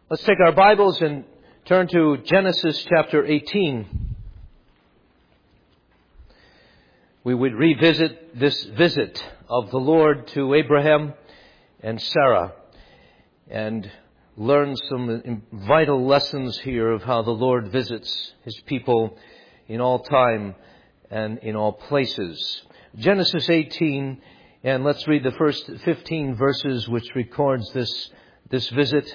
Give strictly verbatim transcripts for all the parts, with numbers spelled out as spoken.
Let's take our Bibles and turn to Genesis chapter eighteen. We would revisit this visit of the Lord to Abraham and Sarah and learn some vital lessons here of how the Lord visits His people in all time and in all places. Genesis eighteen, and let's read the first fifteen verses which records this, this visit.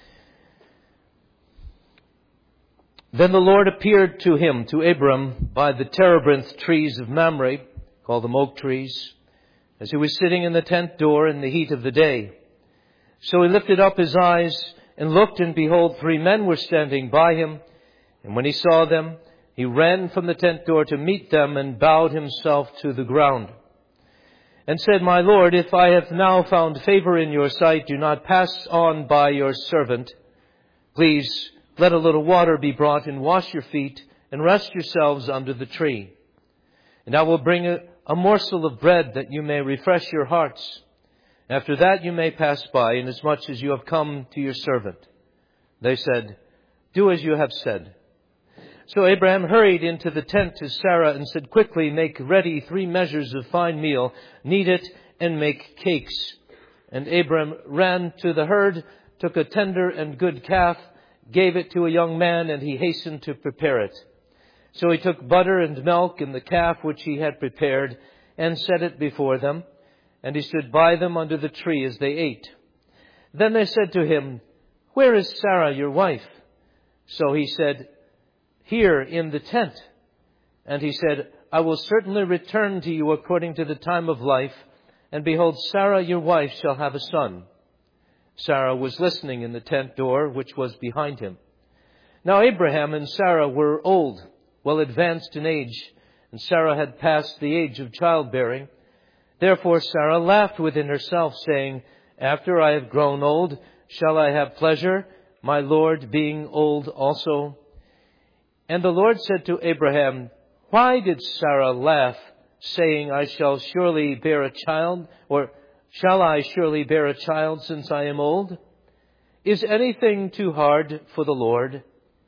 Then the Lord appeared to him, to Abram, by the terebinth trees of Mamre, called them oak trees, as he was sitting in the tent door in the heat of the day. So he lifted up his eyes and looked, and behold, three men were standing by him. And when he saw them, he ran from the tent door to meet them and bowed himself to the ground. And said, My Lord, if I have now found favor in your sight, do not pass on by your servant. Please, let a little water be brought and wash your feet and rest yourselves under the tree. And I will bring a, a morsel of bread that you may refresh your hearts. After that you may pass by, inasmuch as you have come to your servant. They said, Do as you have said. So Abraham hurried into the tent to Sarah and said, Quickly make ready three measures of fine meal, knead it and make cakes. And Abraham ran to the herd, took a tender and good calf, gave it to a young man, and he hastened to prepare it. So he took butter and milk and the calf which he had prepared and set it before them. And he stood by them under the tree as they ate. Then they said to him, Where is Sarah, your wife? So he said, Here in the tent. And he said, I will certainly return to you according to the time of life. And behold, Sarah, your wife, shall have a son. Sarah was listening in the tent door, which was behind him. Now Abraham and Sarah were old, well advanced in age, and Sarah had passed the age of childbearing. Therefore Sarah laughed within herself, saying, After I have grown old, shall I have pleasure, my Lord being old also? And the Lord said to Abraham, Why did Sarah laugh, saying, I shall surely bear a child, or Shall I surely bear a child since I am old? Is anything too hard for the Lord?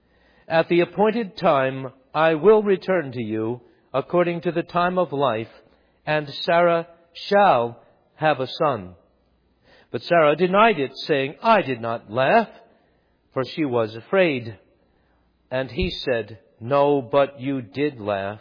At the appointed time I will return to you according to the time of life, and Sarah shall have a son. But Sarah denied it, saying, I did not laugh, for she was afraid. And he said, No, but you did laugh.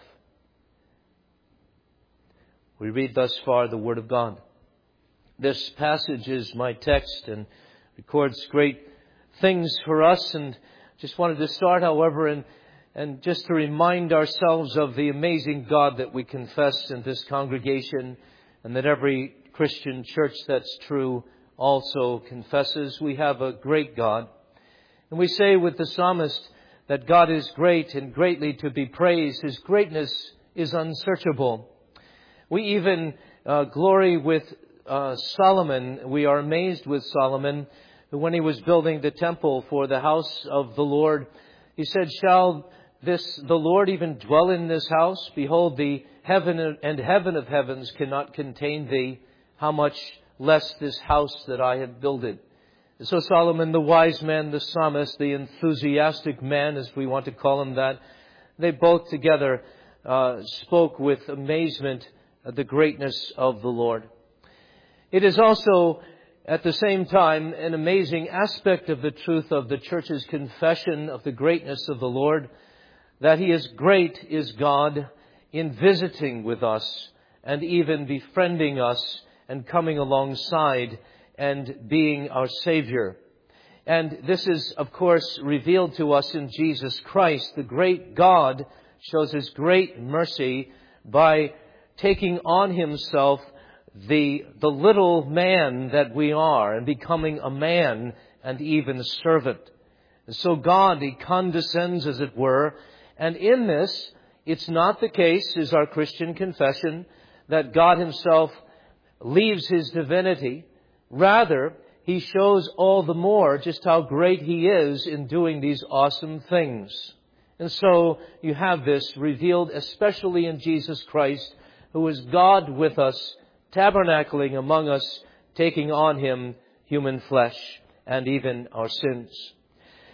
We read thus far the Word of God. This passage is my text and records great things for us. And just wanted to start, however, and, and just to remind ourselves of the amazing God that we confess in this congregation, and that every Christian church that's true also confesses. We have a great God. And we say with the psalmist that God is great and greatly to be praised. His greatness is unsearchable. We even uh, glory with Uh, Solomon. We are amazed with Solomon, who when he was building the temple for the house of the Lord, he said, Shall this the Lord even dwell in this house? Behold, the heaven and heaven of heavens cannot contain thee. How much less this house that I have builded. So Solomon, the wise man, the psalmist, the enthusiastic man, as we want to call him that, they both together uh, spoke with amazement at the greatness of the Lord. It is also, at the same time, an amazing aspect of the truth of the church's confession of the greatness of the Lord, that He is great is God in visiting with us and even befriending us and coming alongside and being our Savior. And this is, of course, revealed to us in Jesus Christ. The great God shows His great mercy by taking on Himself The, the little man that we are and becoming a man and even a servant. And so God, He condescends, as it were. And in this, it's not the case, is our Christian confession, that God Himself leaves His divinity. Rather, He shows all the more just how great He is in doing these awesome things. And so you have this revealed especially in Jesus Christ, who is God with us, tabernacling among us, taking on Him human flesh and even our sins.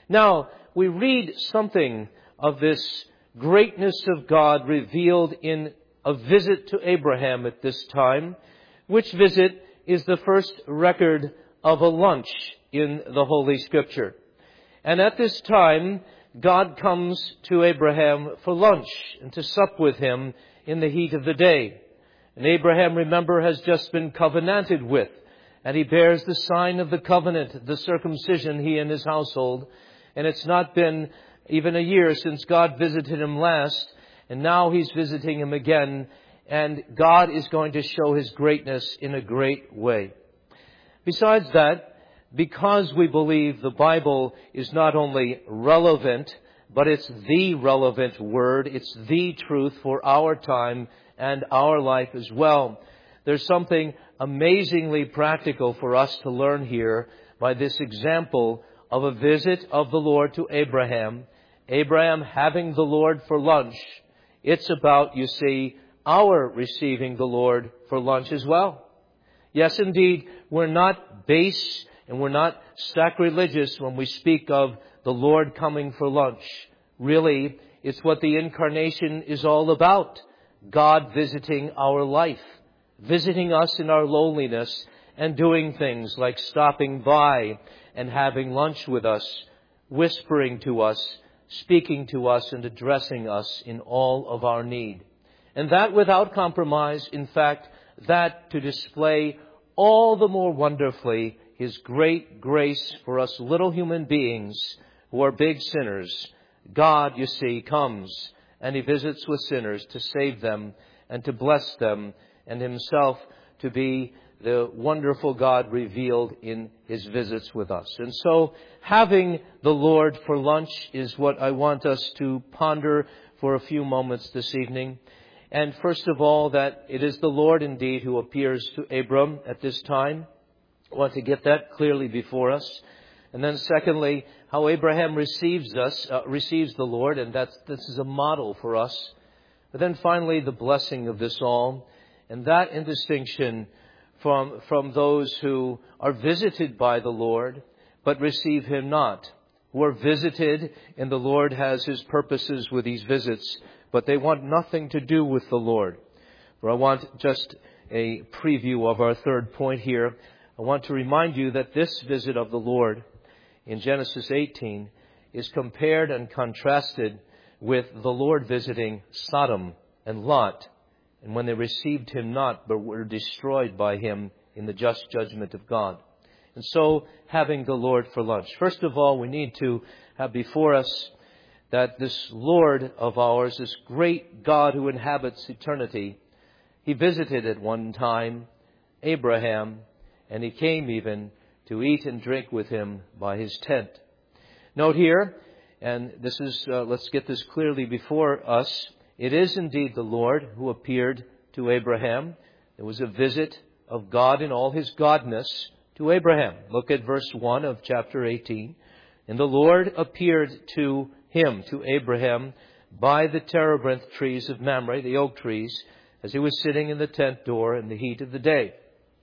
Now, we read something of this greatness of God revealed in a visit to Abraham at this time, which visit is the first record of a lunch in the Holy Scripture. And at this time, God comes to Abraham for lunch and to sup with him in the heat of the day. And Abraham, remember, has just been covenanted with, and he bears the sign of the covenant, the circumcision, he and his household. And it's not been even a year since God visited him last, and now he's visiting him again, and God is going to show his greatness in a great way. Besides that, because we believe the Bible is not only relevant, but it's the relevant word, it's the truth for our time and our life as well. There's something amazingly practical for us to learn here by this example of a visit of the Lord to Abraham. Abraham having the Lord for lunch. It's about, you see, our receiving the Lord for lunch as well. Yes, indeed, we're not base and we're not sacrilegious when we speak of the Lord coming for lunch. Really, it's what the incarnation is all about. God visiting our life, visiting us in our loneliness, and doing things like stopping by and having lunch with us, whispering to us, speaking to us, and addressing us in all of our need. And that without compromise, in fact, that to display all the more wonderfully His great grace for us little human beings who are big sinners. God, you see, comes and He visits with sinners to save them and to bless them, and Himself to be the wonderful God revealed in His visits with us. And so having the Lord for lunch is what I want us to ponder for a few moments this evening. And first of all, that it is the Lord indeed who appears to Abram at this time. I want to get that clearly before us. And then secondly, how Abraham receives us, uh, receives the Lord, and that's, this is a model for us. But then finally, the blessing of this all, and that in distinction from, from those who are visited by the Lord, but receive Him not, who are visited, and the Lord has His purposes with these visits, but they want nothing to do with the Lord. For I want just a preview of our third point here. I want to remind you that this visit of the Lord in Genesis eighteen is compared and contrasted with the Lord visiting Sodom and Lot, and when they received Him not, but were destroyed by Him in the just judgment of God. And so, having the Lord for lunch. First of all, we need to have before us that this Lord of ours, this great God who inhabits eternity, He visited at one time Abraham, and He came even to eat and drink with him by his tent. Note here, and this is, uh, let's get this clearly before us, it is indeed the Lord who appeared to Abraham. It was a visit of God in all His godness to Abraham. Look at verse one of chapter eighteen. And the Lord appeared to him, to Abraham, by the terebinth trees of Mamre, the oak trees, as he was sitting in the tent door in the heat of the day.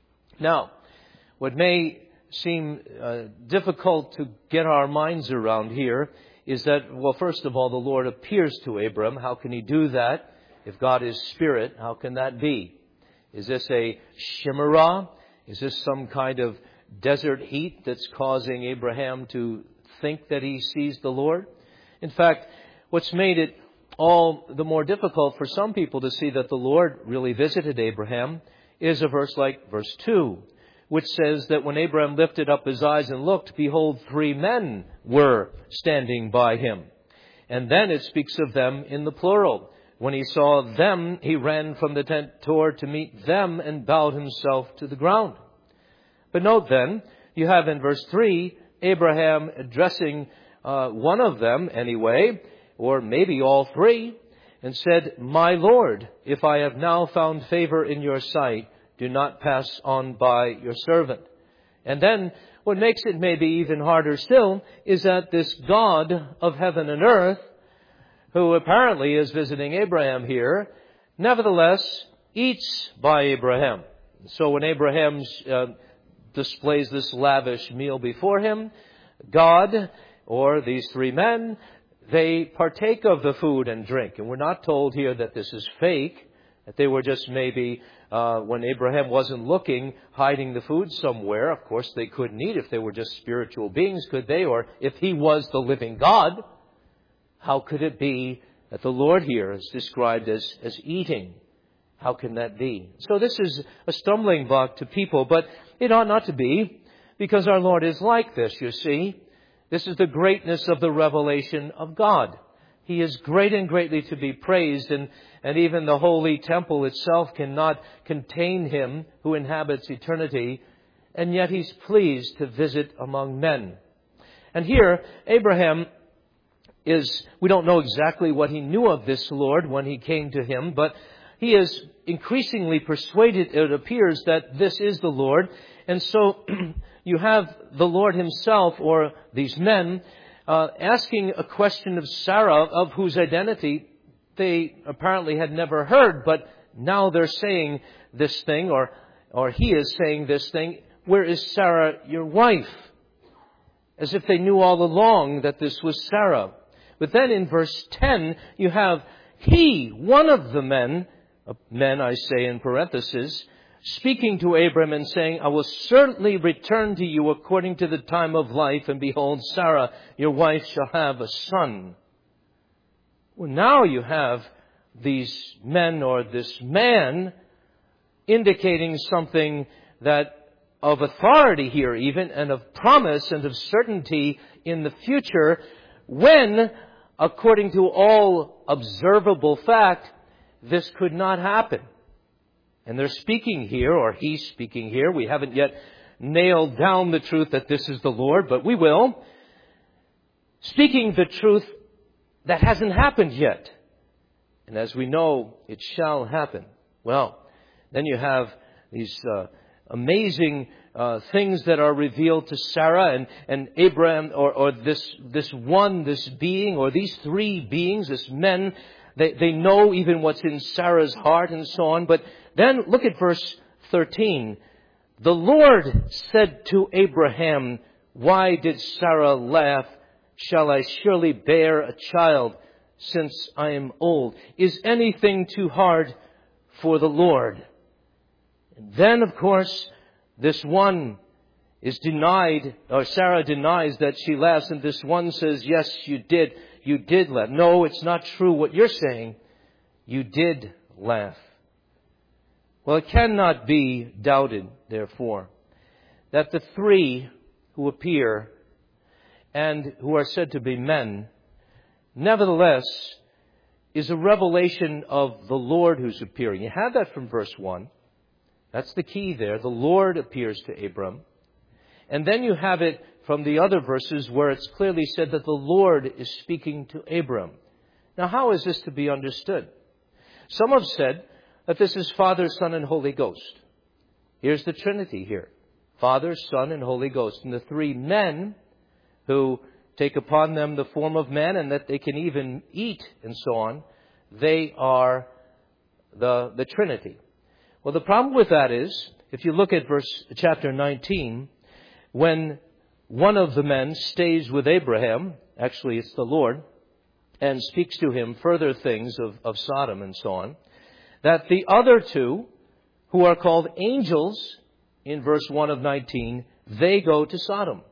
Now, what may seem uh, difficult to get our minds around here is that, well, first of all, the Lord appears to Abram. How can He do that? If God is Spirit, how can that be? Is this a chimera? Is this some kind of desert heat that's causing Abraham to think that he sees the Lord? In fact, what's made it all the more difficult for some people to see that the Lord really visited Abraham is a verse like verse two, which says that when Abraham lifted up his eyes and looked, behold, three men were standing by him. And then it speaks of them in the plural. When he saw them, he ran from the tent door to meet them and bowed himself to the ground. But note then, you have in verse three, Abraham addressing uh, one of them anyway, or maybe all three, and said, "My Lord, if I have now found favor in your sight, do not pass on by your servant." And then what makes it maybe even harder still is that this God of heaven and earth, who apparently is visiting Abraham here, nevertheless eats by Abraham. So when Abraham uh, displays this lavish meal before him, God, or these three men, they partake of the food and drink. And we're not told here that this is fake, that they were just maybe, uh, when Abraham wasn't looking, hiding the food somewhere. Of course, they couldn't eat if they were just spiritual beings, could they? Or if he was the living God, how could it be that the Lord here is described as, as eating? How can that be? So this is a stumbling block to people, but it ought not to be, because our Lord is like this, you see. This is the greatness of the revelation of God. He is great and greatly to be praised, and, and even the holy temple itself cannot contain him who inhabits eternity, and yet he's pleased to visit among men. And here, Abraham is, we don't know exactly what he knew of this Lord when he came to him, but he is increasingly persuaded, it appears, that this is the Lord. And so you have the Lord himself, or these men, uh, asking a question of Sarah, of whose identity they apparently had never heard, but now they're saying this thing, or, or he is saying this thing. Where is Sarah, your wife? As if they knew all along that this was Sarah. But then in verse ten, you have he, one of the men, men I say in parenthesis, speaking to Abram and saying, I will certainly return to you according to the time of life, and behold, Sarah, your wife, shall have a son. Well, now you have these men, or this man, indicating something that of authority here even, and of promise and of certainty in the future, when, according to all observable fact, this could not happen. And they're speaking here, or he's speaking here. We haven't yet nailed down the truth that this is the Lord, but we will. Speaking the truth that hasn't happened yet. And as we know, it shall happen. Well, then you have these uh, amazing uh, things that are revealed to Sarah and, and Abraham, or, or this, this one, this being, or these three beings, this men. They, they know even what's in Sarah's heart and so on. But then look at verse thirteen. The Lord said to Abraham, why did Sarah laugh? Shall I surely bear a child since I am old? Is anything too hard for the Lord? And then, of course, this one is denied, or Sarah denies that she laughs, and this one says, yes, you did. You did laugh. No, it's not true what you're saying. You did laugh. Well, it cannot be doubted, therefore, that the three who appear and who are said to be men, nevertheless, is a revelation of the Lord who's appearing. You have that from verse one. That's the key there. The Lord appears to Abram. And then you have it from the other verses where it's clearly said that the Lord is speaking to Abram. Now, how is this to be understood? Some have said that this is Father, Son, and Holy Ghost. Here's the Trinity here. Father, Son, and Holy Ghost. And the three men who take upon them the form of man, and that they can even eat and so on, they are the, the Trinity. Well, the problem with that is, if you look at verse chapter nineteen, when one of the men stays with Abraham, actually it's the Lord, and speaks to him further things of, of Sodom and so on, that the other two, who are called angels, in verse one of nineteen, they go to Sodom.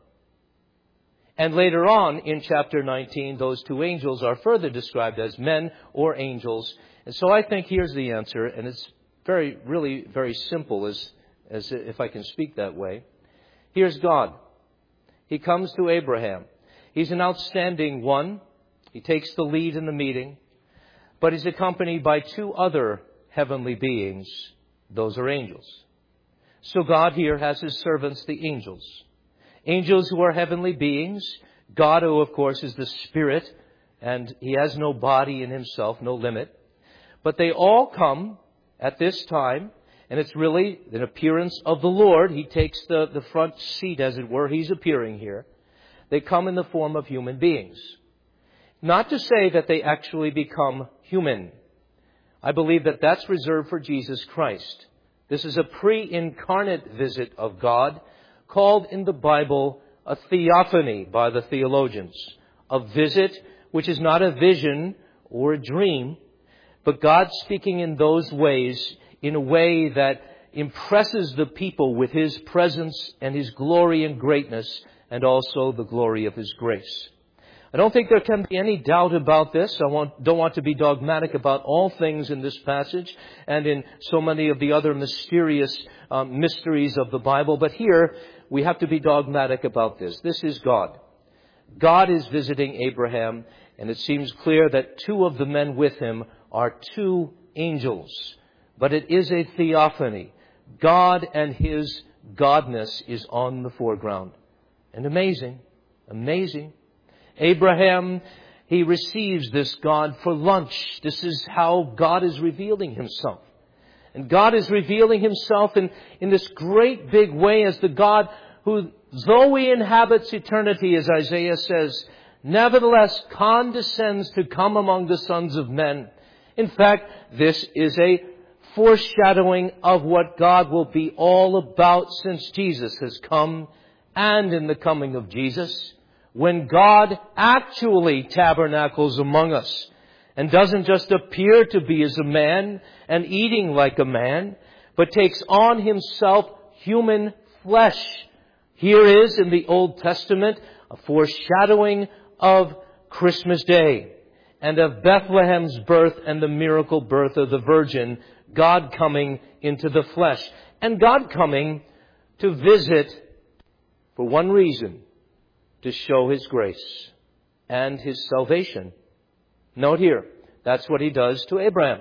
And later on in chapter nineteen, those two angels are further described as men or angels. And so I think here's the answer, and it's very, really very simple, as, as if I can speak that way. Here's God. He comes to Abraham. He's an outstanding one. He takes the lead in the meeting. But he's accompanied by two other heavenly beings. Those are angels. So God here has his servants, the angels. Angels who are heavenly beings. God, who of course is the Spirit, and he has no body in himself, no limit. But they all come at this time, and it's really an appearance of the Lord. He takes the, the front seat, as it were. He's appearing here. They come in the form of human beings. Not to say that they actually become human. I believe that that's reserved for Jesus Christ. This is a pre-incarnate visit of God, called in the Bible a theophany by the theologians. A visit which is not a vision or a dream, but God speaking in those ways, in a way that impresses the people with His presence and His glory and greatness, and also the glory of His grace. I don't think there can be any doubt about this. I want, don't want to be dogmatic about all things in this passage and in so many of the other mysterious um, mysteries of the Bible. But here, we have to be dogmatic about this. This is God. God is visiting Abraham, and it seems clear that two of the men with him are two angels. But it is a theophany. God and His godness is on the foreground. And amazing, amazing. Abraham, he receives this God for lunch. This is how God is revealing Himself. And God is revealing Himself in, in this great big way as the God who, though He inhabits eternity, as Isaiah says, nevertheless condescends to come among the sons of men. In fact, this is a foreshadowing of what God will be all about since Jesus has come, and in the coming of Jesus, when God actually tabernacles among us and doesn't just appear to be as a man and eating like a man, but takes on Himself human flesh. Here is, in the Old Testament, a foreshadowing of Christmas Day and of Bethlehem's birth and the miracle birth of the Virgin, God coming into the flesh. And God coming to visit for one reason, to show His grace and His salvation. Note here, that's what He does to Abraham.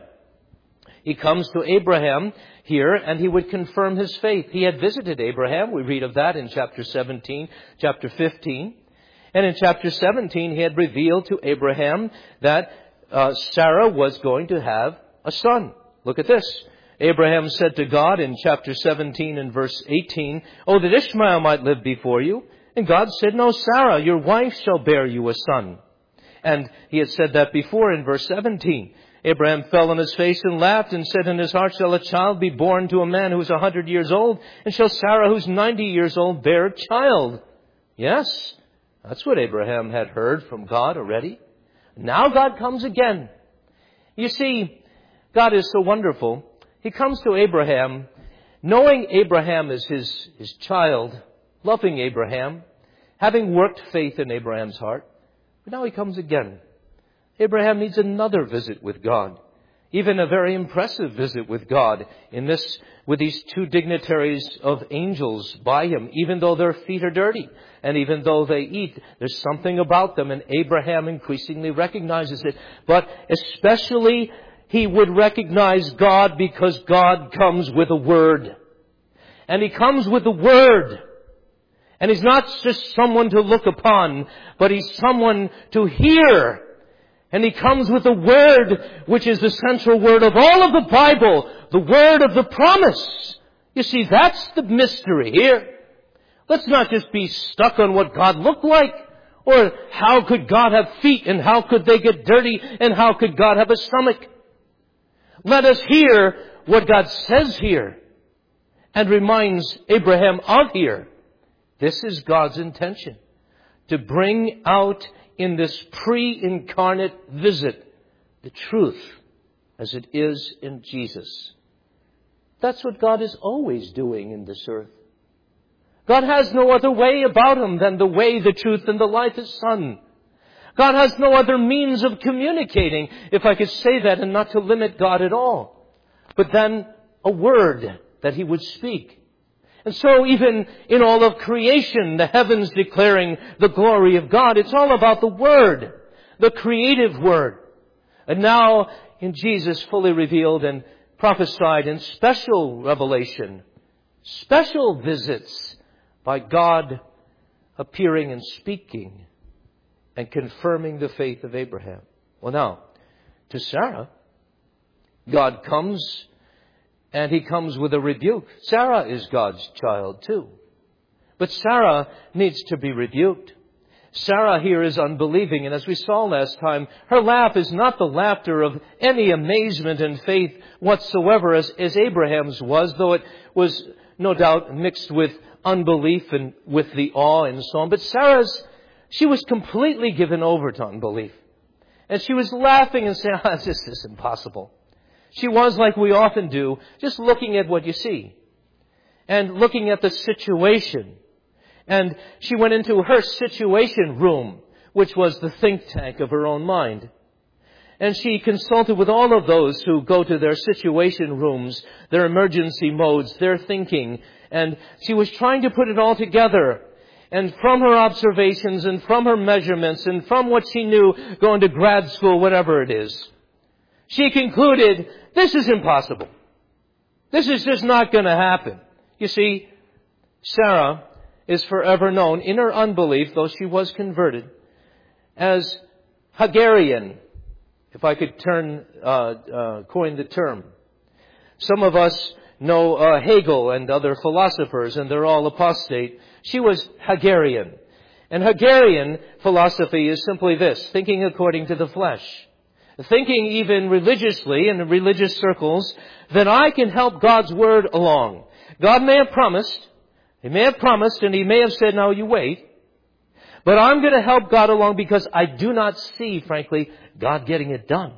He comes to Abraham here and He would confirm his faith. He had visited Abraham. We read of that in chapter seventeen, chapter fifteen. And in chapter seventeen, He had revealed to Abraham that uh, Sarah was going to have a son. Look at this. Abraham said to God in chapter seventeen and verse eighteen, "Oh, that Ishmael might live before you." And God said, "No, Sarah, your wife shall bear you a son." And He had said that before in verse seventeen. Abraham fell on his face and laughed and said in his heart, "Shall a child be born to a man who is a hundred years old? And shall Sarah, who's ninety years old, bear a child?" Yes, that's what Abraham had heard from God already. Now God comes again. You see, God is so wonderful. He comes to Abraham, knowing Abraham as his, his child, loving Abraham, having worked faith in Abraham's heart. But now He comes again. Abraham needs another visit with God, even a very impressive visit with God in this, with these two dignitaries of angels by him, even though their feet are dirty and even though they eat, there's something about them, and Abraham increasingly recognizes it. But especially he would recognize God because God comes with a word. And He comes with a word. And He's not just someone to look upon, but He's someone to hear. And He comes with a word which is the central word of all of the Bible, the word of the promise. You see, that's the mystery here. Let's not just be stuck on what God looked like, or how could God have feet, and how could they get dirty, and how could God have a stomach. Let us hear what God says here and reminds Abraham of here. This is God's intention, to bring out in this pre-incarnate visit the truth as it is in Jesus. That's what God is always doing in this earth. God has no other way about Him than the way, the truth, and the life, His Son. God has no other means of communicating, if I could say that, and not to limit God at all, but then a word that He would speak. And so even in all of creation, the heavens declaring the glory of God, it's all about the Word, the creative Word. And now in Jesus fully revealed and prophesied in special revelation, special visits by God appearing and speaking and confirming the faith of Abraham. Well, now, to Sarah, God comes and He comes with a rebuke. Sarah is God's child too. But Sarah needs to be rebuked. Sarah here is unbelieving, and as we saw last time, her laugh is not the laughter of any amazement and faith whatsoever as, as Abraham's was, though it was no doubt mixed with unbelief and with the awe and so on. But Sarah's, she was completely given over to unbelief. And she was laughing and saying, oh, this is impossible. She was, like we often do, just looking at what you see. And looking at the situation. And she went into her situation room, which was the think tank of her own mind. And she consulted with all of those who go to their situation rooms, their emergency modes, their thinking. And she was trying to put it all together. And from her observations and from her measurements and from what she knew going to grad school, whatever it is, she concluded, this is impossible. This is just not going to happen. You see, Sarah is forever known in her unbelief, though she was converted, as Hagarian, if I could turn, uh, uh, coin the term. Some of us know uh, Hegel and other philosophers, and they're all apostate. She was Hagarian. And Hagarian philosophy is simply this, thinking according to the flesh. Thinking even religiously in religious circles that I can help God's word along. God may have promised, He may have promised, and He may have said, now you wait. But I'm going to help God along because I do not see, frankly, God getting it done.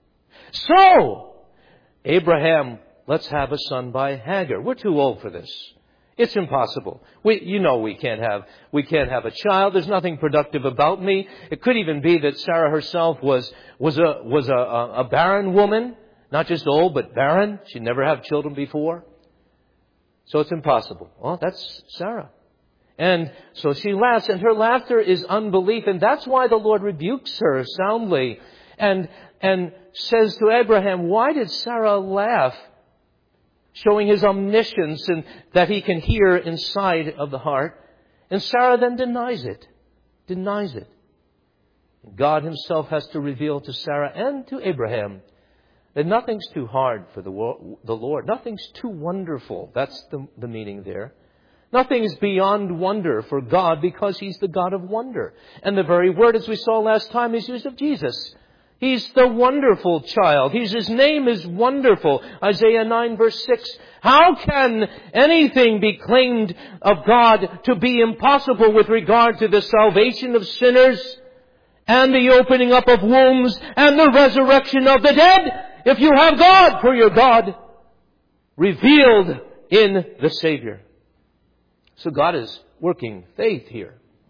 So, Abraham, let's have a son by Hagar. We're too old for this. It's impossible. We, you know we can't have, we can't have a child. There's nothing productive about me. It could even be that Sarah herself was, was a, was a, a, a barren woman. Not just old, but barren. She'd never had children before. So it's impossible. Well, that's Sarah. And so she laughs, and her laughter is unbelief, and that's why the Lord rebukes her soundly and, and says to Abraham, why did Sarah laugh? Showing His omniscience and that He can hear inside of the heart. And Sarah then denies it. Denies it. God Himself has to reveal to Sarah and to Abraham that nothing's too hard for the, the Lord. Nothing's too wonderful. That's the, the meaning there. Nothing's beyond wonder for God because He's the God of wonder. And the very word, as we saw last time, is used of Jesus. He's the wonderful child. He's, His name is wonderful. Isaiah nine verse six. How can anything be claimed of God to be impossible with regard to the salvation of sinners and the opening up of wombs and the resurrection of the dead if you have God for your God revealed in the Savior? So God is working faith here,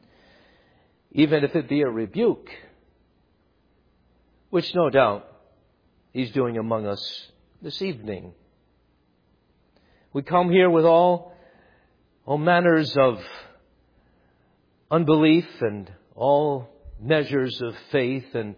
even if it be a rebuke, which no doubt He's doing among us this evening. We come here with all, all manners of unbelief and all measures of faith, and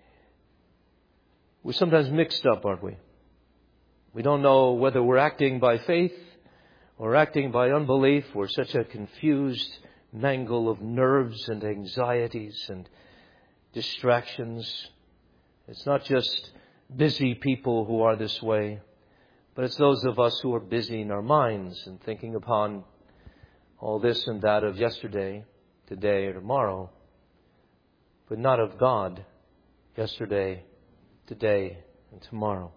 we're sometimes mixed up, aren't we? We don't know whether we're acting by faith or acting by unbelief. We're such a confused mangle of nerves and anxieties and distractions. It's not just busy people who are this way, but it's those of us who are busy in our minds and thinking upon all this and that of yesterday, today, or tomorrow, but not of God yesterday, today, and tomorrow.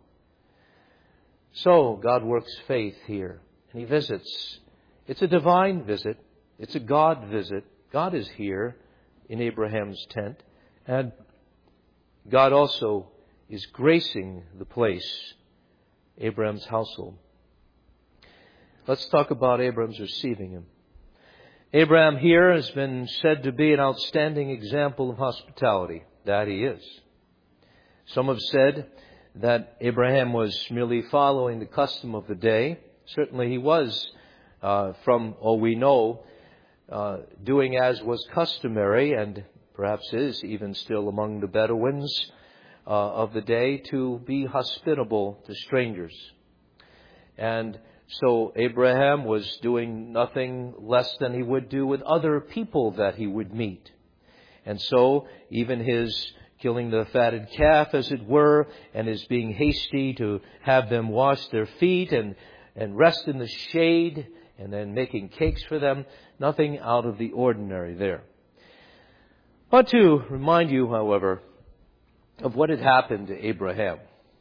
So God works faith here, and He visits. It's a divine visit. It's a God visit. God is here in Abraham's tent, and God also is gracing the place, Abraham's household. Let's talk about Abraham's receiving Him. Abraham here has been said to be an outstanding example of hospitality. That he is. Some have said that Abraham was merely following the custom of the day. Certainly he was, uh, from all we know, uh, doing as was customary, and perhaps is even still among the Bedouins uh, of the day, to be hospitable to strangers. And so Abraham was doing nothing less than he would do with other people that he would meet. And so even his killing the fatted calf, as it were, and his being hasty to have them wash their feet and, and rest in the shade, and then making cakes for them, nothing out of the ordinary there. I want to remind you, however, of what had happened to Abraham.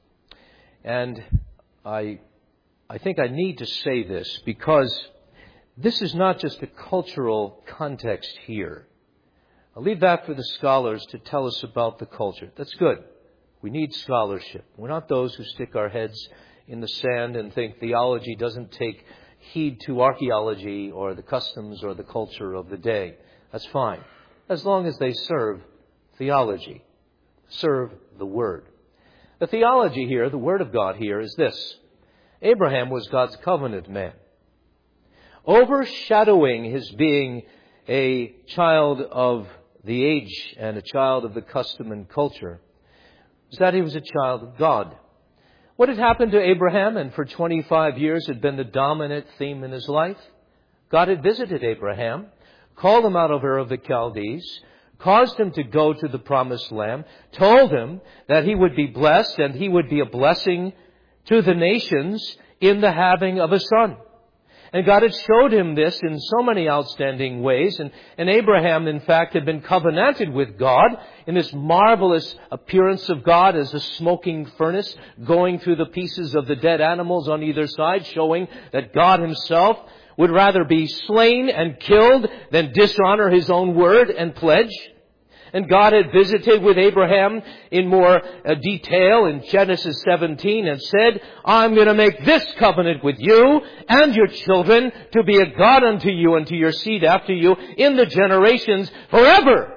And I I think I need to say this because this is not just a cultural context here. I'll leave that for the scholars to tell us about the culture. That's good. We need scholarship. We're not those who stick our heads in the sand and think theology doesn't take heed to archaeology or the customs or the culture of the day. That's fine, as long as they serve theology, serve the Word. The theology here, the Word of God here, is this. Abraham was God's covenant man. Overshadowing his being a child of the age and a child of the custom and culture is that he was a child of God. What had happened to Abraham, and for twenty-five years had been the dominant theme in his life? God had visited Abraham, called him out of Ur of the Chaldees, caused him to go to the promised land, told him that he would be blessed and he would be a blessing to the nations in the having of a son. And God had showed him this in so many outstanding ways. And, and Abraham, in fact, had been covenanted with God in this marvelous appearance of God as a smoking furnace going through the pieces of the dead animals on either side, showing that God himself would rather be slain and killed than dishonor his own word and pledge. And God had visited with Abraham in more uh, detail in Genesis seventeen and said, I'm going to make this covenant with you and your children to be a God unto you and to your seed after you in the generations forever.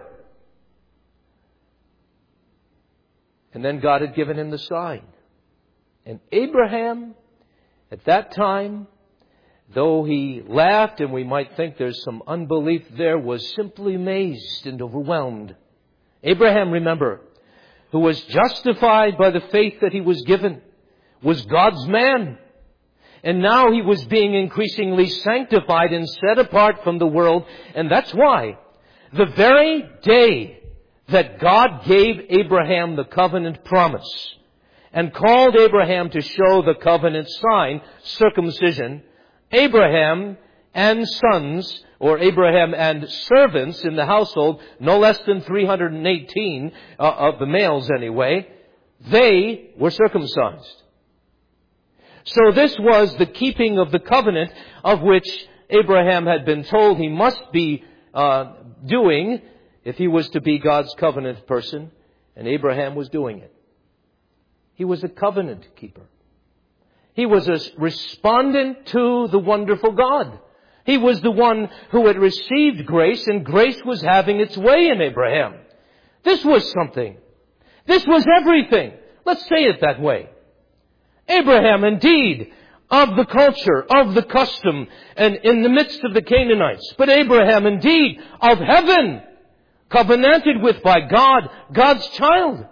And then God had given him the sign. And Abraham, at that time, though he laughed and we might think there's some unbelief there, was simply amazed and overwhelmed. Abraham, remember, who was justified by the faith that he was given, was God's man. And now he was being increasingly sanctified and set apart from the world. And that's why the very day that God gave Abraham the covenant promise and called Abraham to show the covenant sign, circumcision, Abraham and sons, or Abraham and servants in the household, no less than three hundred eighteen uh, of the males anyway, they were circumcised. So this was the keeping of the covenant of which Abraham had been told he must be uh, doing if he was to be God's covenant person, and Abraham was doing it. He was a covenant keeper. He was a respondent to the wonderful God. He was the one who had received grace, and grace was having its way in Abraham. This was something. This was everything. Let's say it that way. Abraham, indeed, of the culture, of the custom, and in the midst of the Canaanites. But Abraham, indeed, of heaven, covenanted with by God, God's child.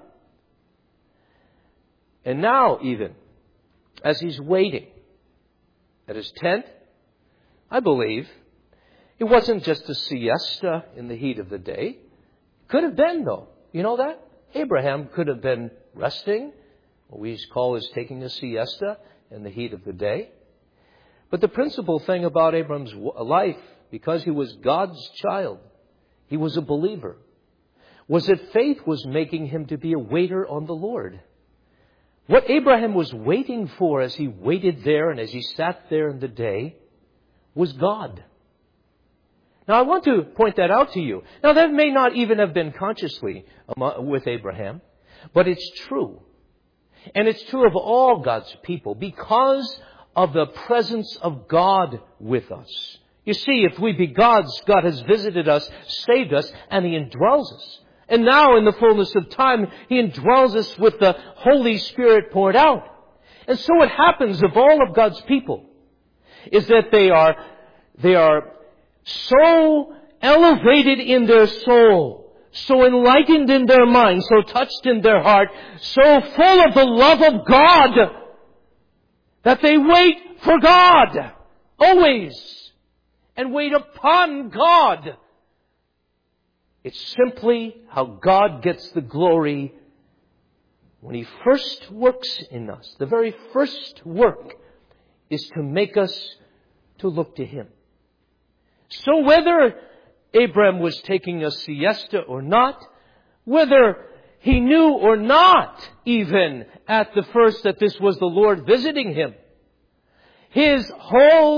And now, even, as he's waiting at his tent, I believe it wasn't just a siesta in the heat of the day. Could have been, though. You know that? Abraham could have been resting. What we call is taking a siesta in the heat of the day. But the principal thing about Abraham's life, because he was God's child, he was a believer, was that faith was making him to be a waiter on the Lord. What Abraham was waiting for as he waited there and as he sat there in the day was God. Now, I want to point that out to you. Now, that may not even have been consciously with Abraham, but it's true. And it's true of all God's people because of the presence of God with us. You see, if we be God's, God has visited us, saved us, and He indwells us. And now, in the fullness of time, He indwells us with the Holy Spirit poured out. And so what happens of all of God's people is that they are, they are so elevated in their soul, so enlightened in their mind, so touched in their heart, so full of the love of God, that they wait for God, always, and wait upon God. It's simply how God gets the glory when He first works in us. The very first work is to make us to look to Him. So whether Abraham was taking a siesta or not, whether he knew or not even at the first that this was the Lord visiting him, his whole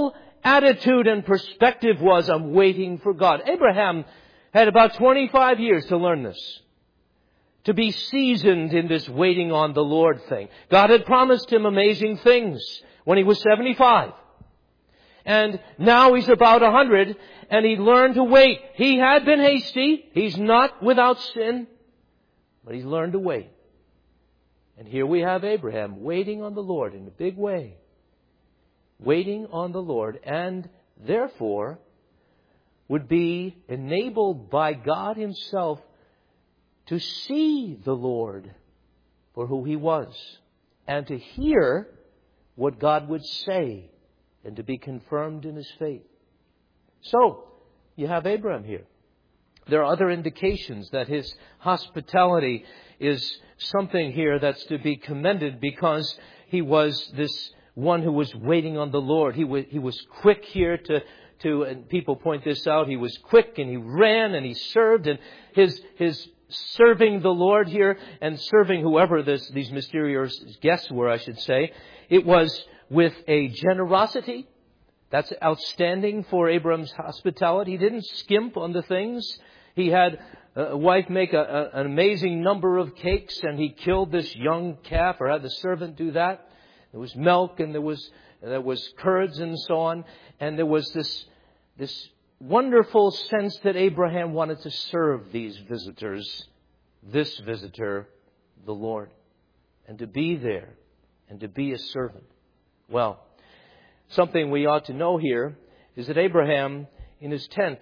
attitude and perspective was, I'm waiting for God. Abraham had about twenty-five years to learn this. To be seasoned in this waiting on the Lord thing. God had promised him amazing things when he was seventy-five. And now he's about one hundred, and he learned to wait. He had been hasty. He's not without sin. But he's learned to wait. And here we have Abraham waiting on the Lord in a big way. Waiting on the Lord, and therefore would be enabled by God Himself to see the Lord for who He was, and to hear what God would say, and to be confirmed in his faith. So, you have Abraham here. There are other indications that his hospitality is something here that's to be commended, because he was this one who was waiting on the Lord. He was, he was quick here to, to, and people point this out, he was quick and he ran and he served, and his, his serving the Lord here and serving whoever this, these mysterious guests were, I should say, it was with a generosity that's outstanding for Abram's hospitality. He didn't skimp on the things. He had a wife make a, a, an amazing number of cakes, and he killed this young calf, or had the servant do that. There was milk, and there was there was curds and so on, and there was this this wonderful sense that Abraham wanted to serve these visitors, this visitor, the Lord, and to be there and to be a servant. Well, something we ought to know here is that Abraham, in his tent,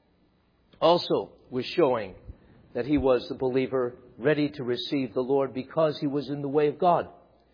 also was showing that he was the believer ready to receive the Lord, because he was in the way of God.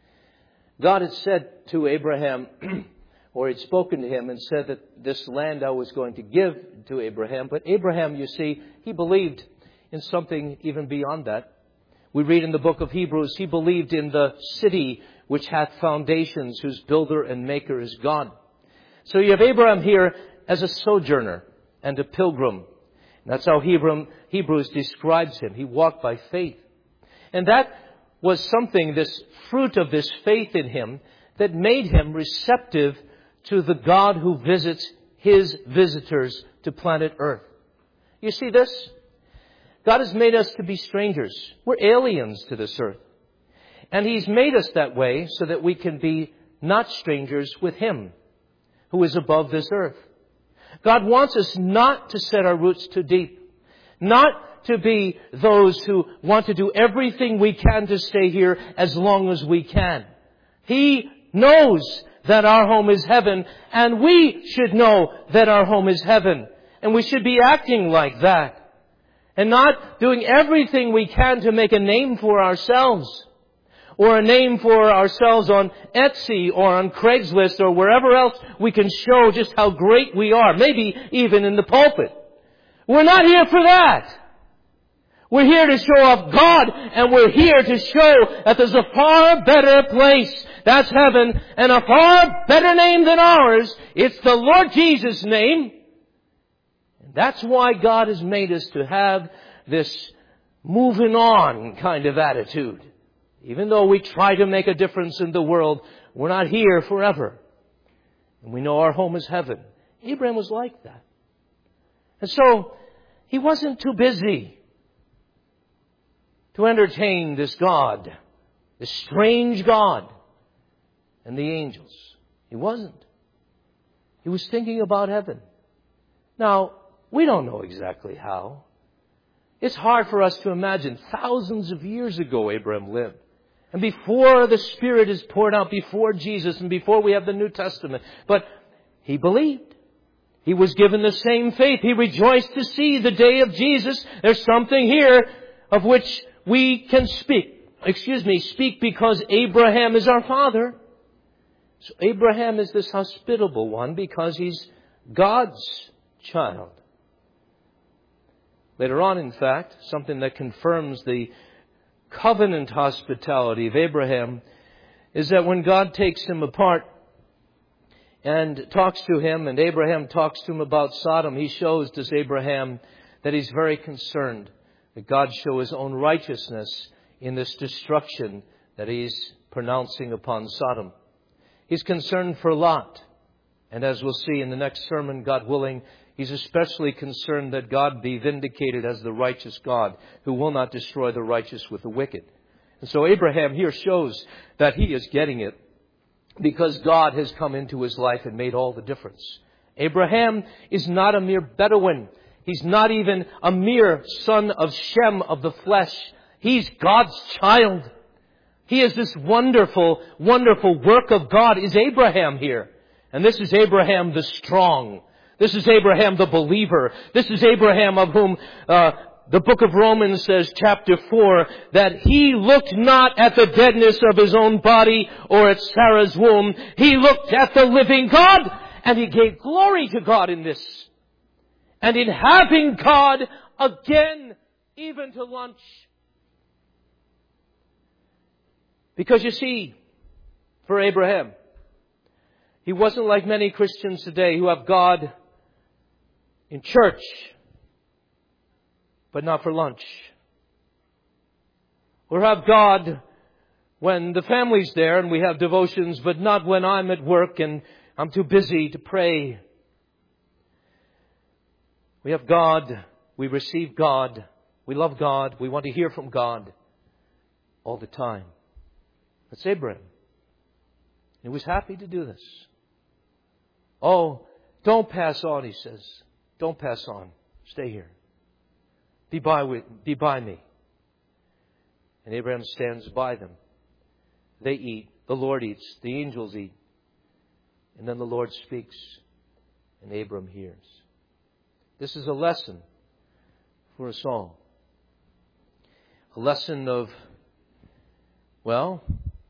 God had said to Abraham, or had spoken to him and said that this land I was going to give to Abraham. But Abraham, you see, he believed in something even beyond that. We read in the book of Hebrews, he believed in the city which hath foundations, whose builder and maker is God. So you have Abraham here as a sojourner and a pilgrim. That's how Hebrews describes him. He walked by faith. And that was something, this fruit of this faith in him, that made him receptive to the God who visits His visitors to planet Earth. You see this? God has made us to be strangers. We're aliens to this earth. And He's made us that way so that we can be not strangers with Him, who is above this earth. God wants us not to set our roots too deep, not to be those who want to do everything we can to stay here as long as we can. He knows that our home is heaven, and we should know that our home is heaven. And we should be acting like that, and not doing everything we can to make a name for ourselves, or a name for ourselves on Etsy or on Craigslist or wherever else we can show just how great we are, maybe even in the pulpit. We're not here for that. We're here to show off God, and we're here to show that there's a far better place. That's heaven, and a far better name than ours. It's the Lord Jesus' name. And that's why God has made us to have this moving on kind of attitude. Even though we try to make a difference in the world, we're not here forever. And we know our home is heaven. Abraham was like that. And so, he wasn't too busy to entertain this God, this strange God, and the angels. He wasn't. He was thinking about heaven. Now, we don't know exactly how. It's hard for us to imagine. Thousands of years ago, Abraham lived. And before the Spirit is poured out, before Jesus, and before we have the New Testament. But he believed. He was given the same faith. He rejoiced to see the day of Jesus. There's something here of which we can speak. Excuse me, speak because Abraham is our father. So Abraham is this hospitable one because he's God's child. Later on, in fact, something that confirms the covenant hospitality of Abraham is that when God takes him apart and talks to him, and Abraham talks to him about Sodom, he shows to Abraham that he's very concerned that God show His own righteousness in this destruction that He's pronouncing upon Sodom. He's concerned for Lot. And as we'll see in the next sermon, God willing, he's especially concerned that God be vindicated as the righteous God who will not destroy the righteous with the wicked. And so Abraham here shows that he is getting it because God has come into his life and made all the difference. Abraham is not a mere Bedouin. He's not even a mere son of Shem of the flesh. He's God's child. He is this wonderful, wonderful work of God is Abraham here. And this is Abraham the strong. This is Abraham the believer. This is Abraham of whom uh, the book of Romans says, chapter four, that he looked not at the deadness of his own body or at Sarah's womb. He looked at the living God, and he gave glory to God in this. And in having God again, even to lunch. Because you see, for Abraham, he wasn't like many Christians today who have God in church, but not for lunch. Or have God when the family's there and we have devotions, but not when I'm at work and I'm too busy to pray. We have God, we receive God, we love God, we want to hear from God all the time. That's Abraham. He was happy to do this. Oh, don't pass on, he says. Don't pass on. Stay here. Be by with, be by me. And Abraham stands by them. They eat. The Lord eats. The angels eat. And then the Lord speaks. And Abram hears. This is a lesson for us all. A lesson of, well,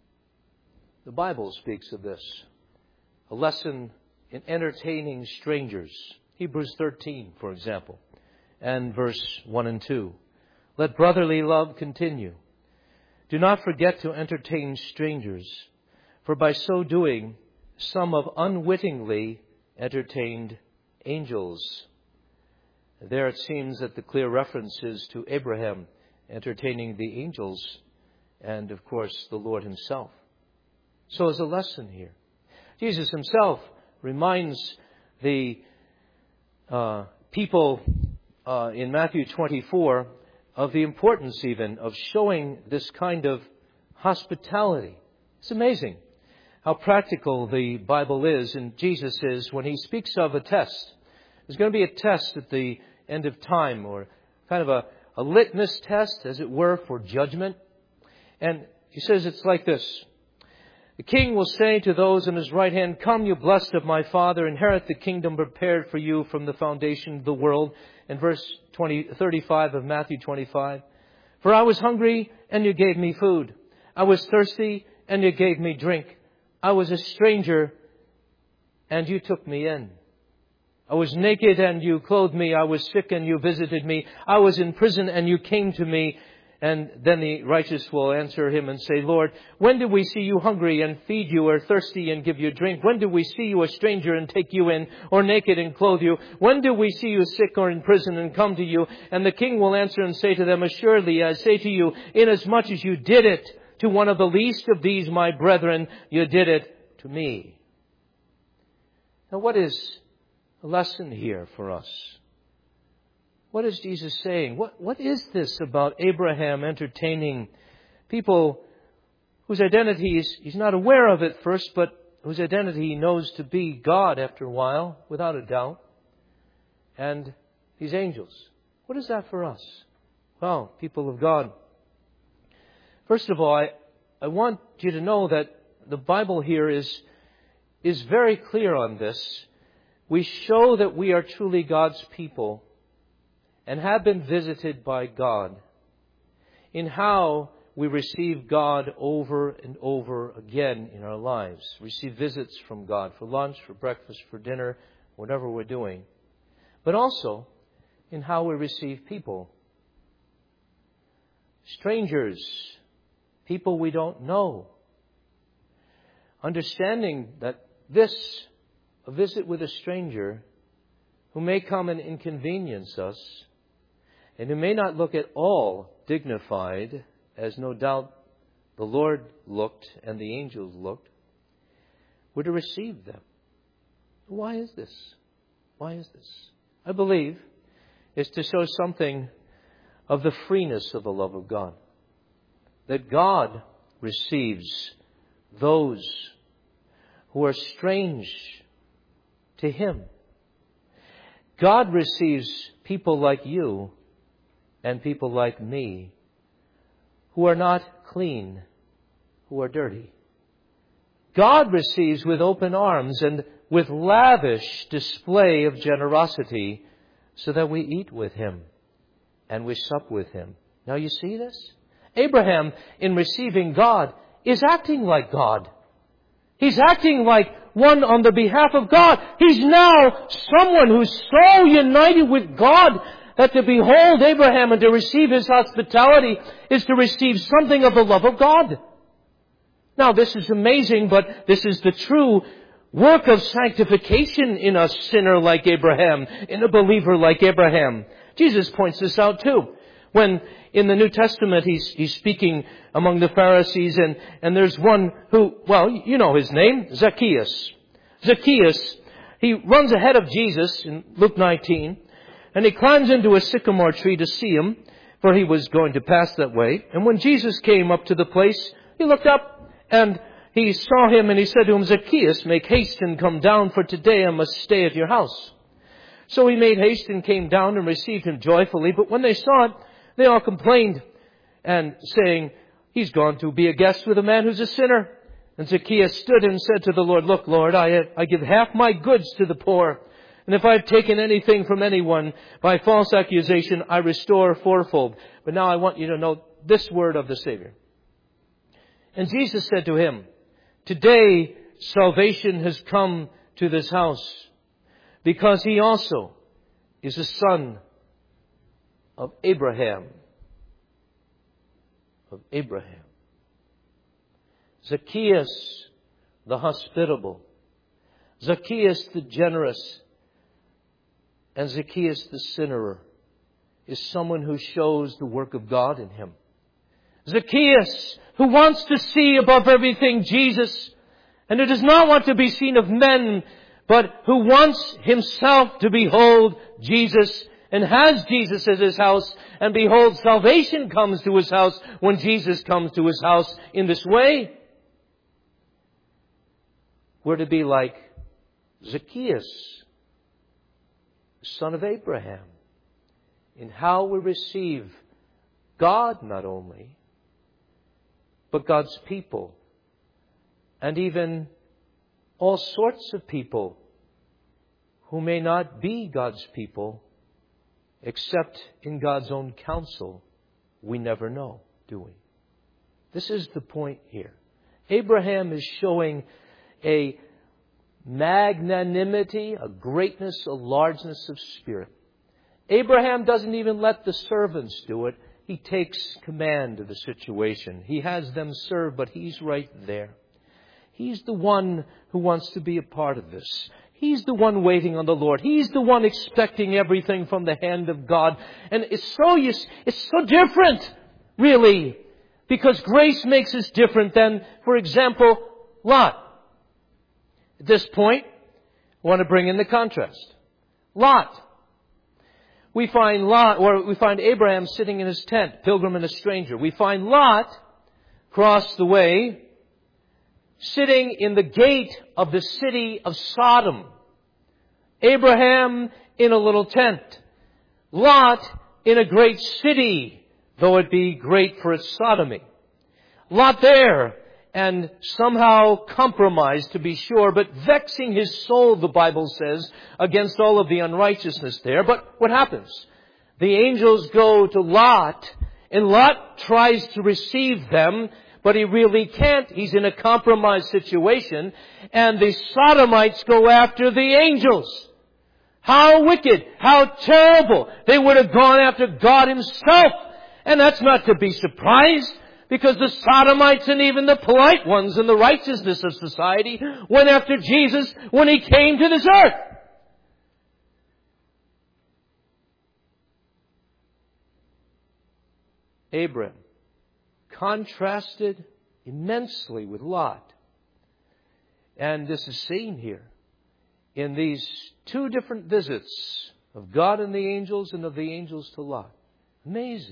the Bible speaks of this. A lesson in entertaining strangers. Hebrews thirteen, for example, and verse one and two. Let brotherly love continue. Do not forget to entertain strangers, for by so doing, some have unwittingly entertained angels. There it seems that the clear reference is to Abraham entertaining the angels and, of course, the Lord himself. So there's a lesson here. Jesus himself reminds the uh, people uh, in Matthew twenty-four of the importance even of showing this kind of hospitality. It's amazing how practical the Bible is, and Jesus is when he speaks of a test. There's going to be a test at the end of time, or kind of a, a litmus test, as it were, for judgment. And he says it's like this. The king will say to those on his right hand, come, you blessed of my Father, inherit the kingdom prepared for you from the foundation of the world. In verse twenty, thirty-five of Matthew twenty-five. For I was hungry, and you gave me food. I was thirsty, and you gave me drink. I was a stranger, and you took me in. I was naked, and you clothed me. I was sick, and you visited me. I was in prison, and you came to me. And then the righteous will answer him and say, Lord, when did we see you hungry and feed you, or thirsty and give you drink? When did we see you a stranger and take you in, or naked and clothe you? When did we see you sick or in prison and come to you? And the king will answer and say to them, assuredly, I say to you, inasmuch as you did it to one of the least of these, my brethren, you did it to me. Now, what is a lesson here for us? What is Jesus saying? What, what is this about Abraham entertaining people whose identities he's not aware of at first, but whose identity he knows to be God after a while, without a doubt, and these angels? What is that for us? Well, people of God, first of all, I, I want you to know that the Bible here is, is very clear on this. We show that we are truly God's people and have been visited by God in how we receive God over and over again in our lives. Receive visits from God for lunch, for breakfast, for dinner, whatever we're doing. But also in how we receive people. Strangers, people we don't know. Understanding that this, a visit with a stranger who may come and inconvenience us, and who may not look at all dignified, as no doubt the Lord looked and the angels looked, we're to receive them. Why is this? Why is this? I believe it's to show something of the freeness of the love of God. That God receives those who are strange to Him. God receives people like you and people like me who are not clean, who are dirty. God receives with open arms and with lavish display of generosity so that we eat with Him and we sup with Him. Now you see this? Abraham, in receiving God, is acting like God. He's acting like one on the behalf of God. He's now someone who's so united with God that to behold Abraham and to receive his hospitality is to receive something of the love of God. Now this is amazing, but this is the true work of sanctification in a sinner like Abraham, in a believer like Abraham. Jesus points this out too. When in the New Testament he's, he's speaking among the Pharisees and, and there's one who, well, you know his name, Zacchaeus. Zacchaeus, he runs ahead of Jesus in Luke nineteen and he climbs into a sycamore tree to see him, for he was going to pass that way. And when Jesus came up to the place, he looked up and he saw him and he said to him, Zacchaeus, make haste and come down, for today I must stay at your house. So he made haste and came down and received him joyfully. But when they saw it, they all complained and saying, he's gone to be a guest with a man who's a sinner. And Zacchaeus stood and said to the Lord, look, Lord, I, I give half my goods to the poor. And if I've taken anything from anyone by false accusation, I restore fourfold. But now I want you to know this word of the Savior. And Jesus said to him, today salvation has come to this house, because he also is a son of Abraham. Of Abraham. Zacchaeus, the hospitable. Zacchaeus, the generous. And Zacchaeus, the sinner, is someone who shows the work of God in him. Zacchaeus, who wants to see above everything Jesus, and who does not want to be seen of men, but who wants himself to behold Jesus and has Jesus as his house. And behold, salvation comes to his house when Jesus comes to his house in this way. We're to be like Zacchaeus, son of Abraham, in how we receive God not only, but God's people, and even all sorts of people who may not be God's people, except in God's own counsel. We never know, do we? This is the point here. Abraham is showing a magnanimity, a greatness, a largeness of spirit. Abraham doesn't even let the servants do it. He takes command of the situation. He has them serve, but he's right there. He's the one who wants to be a part of this. He's the one waiting on the Lord. He's the one expecting everything from the hand of God. And it's so, it's so different, really, because grace makes us different than, for example, Lot. At this point, I want to bring in the contrast. Lot. We find Lot, or we find Abraham sitting in his tent, pilgrim and a stranger. We find Lot across the way, sitting in the gate of the city of Sodom. Abraham in a little tent. Lot in a great city, though it be great for its sodomy. Lot there, and somehow compromised, to be sure, but vexing his soul, the Bible says, against all of the unrighteousness there. But what happens? The angels go to Lot, and Lot tries to receive them, but he really can't. He's in a compromised situation, and the Sodomites go after the angels. How wicked, how terrible. They would have gone after God Himself. And that's not to be surprised, because the Sodomites and even the polite ones in the righteousness of society went after Jesus when He came to this earth. Abram contrasted immensely with Lot. And this is seen here in these two different visits of God and the angels and of the angels to Lot. Amazing.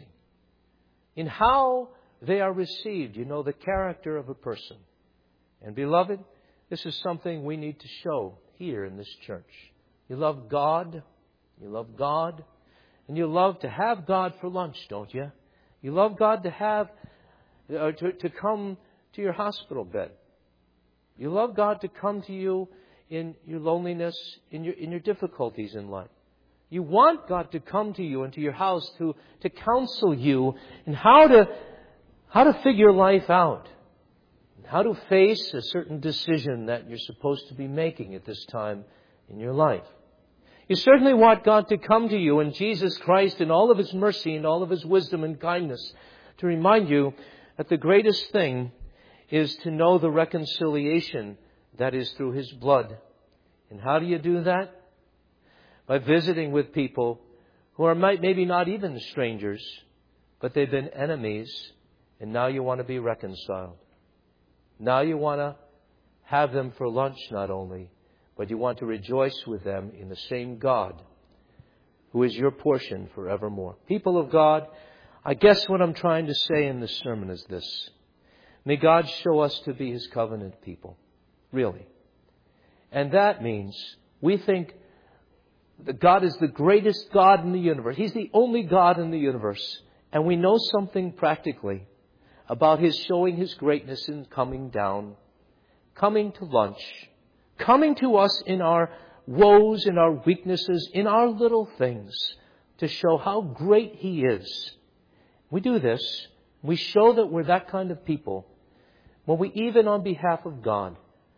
In how they are received, you know, the character of a person. And beloved, this is something we need to show here in this church. You love God. You love God. And you love to have God for lunch, don't you? You love God to have, uh, to, to come to your hospital bed. You love God to come to you in your loneliness, in your, in your difficulties in life. You want God to come to you into your house to, to counsel you in how to, how to figure life out. How to face a certain decision that you're supposed to be making at this time in your life. You certainly want God to come to you in Jesus Christ in all of His mercy and all of His wisdom and kindness to remind you that the greatest thing is to know the reconciliation that is through His blood. And how do you do that? By visiting with people who are maybe not even strangers, but they've been enemies, and now you want to be reconciled. Now you want to have them for lunch not only, but you want to rejoice with them in the same God who is your portion forevermore. People of God, I guess what I'm trying to say in this sermon is this. May God show us to be His covenant people. Really. And that means we think that God is the greatest God in the universe. He's the only God in the universe. And we know something practically about His showing His greatness in coming down, coming to lunch, coming to us in our woes, in our weaknesses, in our little things, to show how great He is. We do this. We show that we're that kind of people when we, even on behalf of God,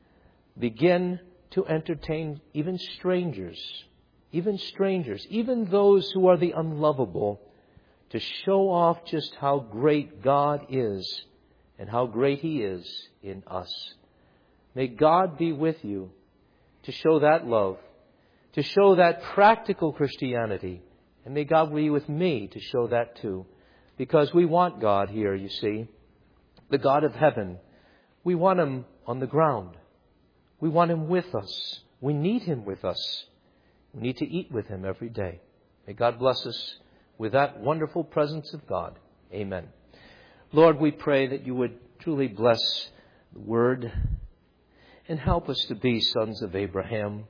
begin to entertain even strangers, even strangers, even those who are the unlovable, to show off just how great God is and how great He is in us. May God be with you to show that love, to show that practical Christianity. And may God be with me to show that too. Because we want God here, you see. The God of heaven. We want Him on the ground. We want Him with us. We need Him with us. We need to eat with Him every day. May God bless us with that wonderful presence of God. Amen. Lord, we pray that You would truly bless the Word and help us to be sons of Abraham,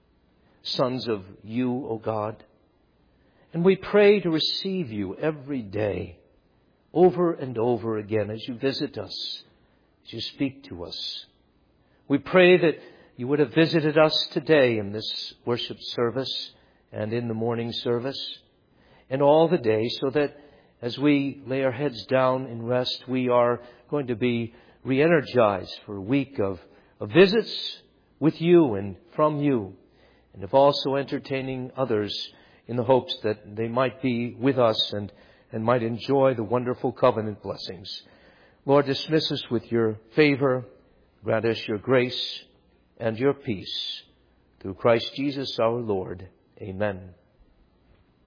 sons of You, O God. And we pray to receive You every day, over and over again, as You visit us, as You speak to us. We pray that You would have visited us today in this worship service and in the morning service and all the day, so that as we lay our heads down in rest, we are going to be re-energized for a week of, of visits with You and from You, and of also entertaining others in the hopes that they might be with us and, and might enjoy the wonderful covenant blessings. Lord, dismiss us with Your favor. Grant us Your grace and Your peace. Through Christ Jesus our Lord. Amen.